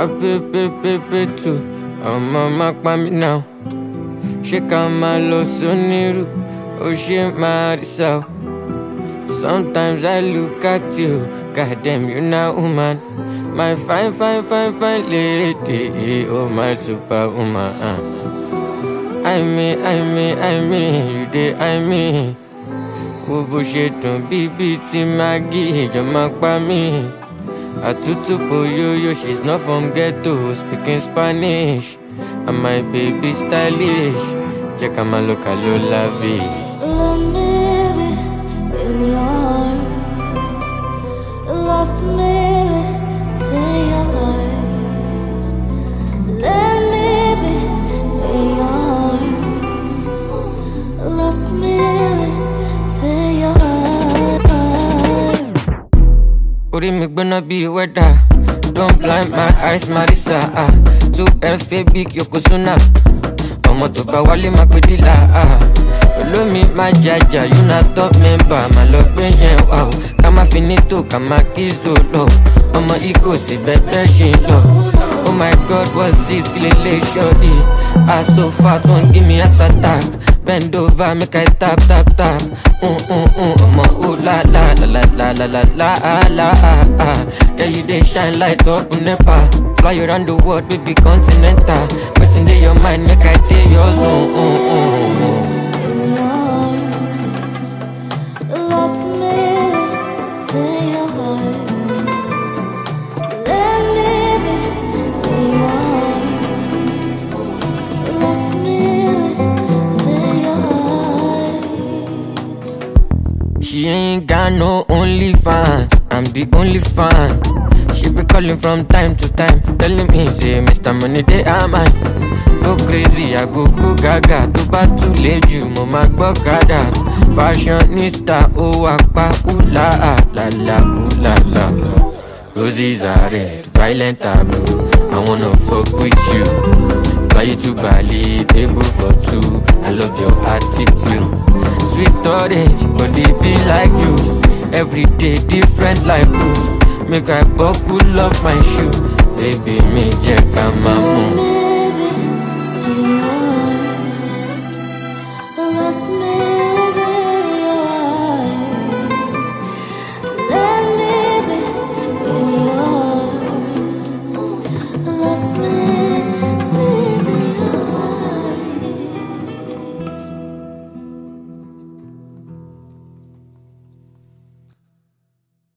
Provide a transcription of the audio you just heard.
baby too. I'm on my me now. Shake on my low soniru. Oh shit, my self. Sometimes I look at you. Goddamn, you now woman. My fine lady. Oh my superwoman. I mean, you did, I mean. Bobo sheton bibi ti magi jamak pa me. Atutu poyoyo, she's not from ghetto, speaking Spanish. And my baby stylish. Check out my local la vie. Let me be in your arms. Lost me within your eyes. Let me be in your arms. Lost me within your eyes. Ori mi gbona bi weather. Don't blind my eyes, Marisa. 2FA big Yokozuna. Omo to ba wale ma pe dila. Olómi má jaja, you na top member. Ma lọ gbé yẹn wá o. Ká má finito, ká má kiss lọ. Ọmọ ego sì bẹ́ẹ̀ ṣe lọ. Oh my God, what's this lele shorty? So far, don't give me a attack. Bend over, make I tap. Ọmọ ooh la la. Yeah, you dey shine light up nepa. Fly around the world, baby continental. What's in your mind, make I take your zone. Lost me within your eyes. Let me be in your arms. Lost me within your eyes. She ain't got no only fans, I'm the only fan. She be calling from time to time, telling me, say, Mr. Money, they are mine. Go crazy, I go gaga. Too bad too late, you mama gbọ́kadà. Fashionista, oh akpa, ooh la la. Roses are red, violent are blue. I wanna fuck with you. Fly you to Bali, table for two. I love your attitude. Sweet orange, but they be like juice. Every day different like blues. Make I buckle up my shoe. Baby, me check out my moon.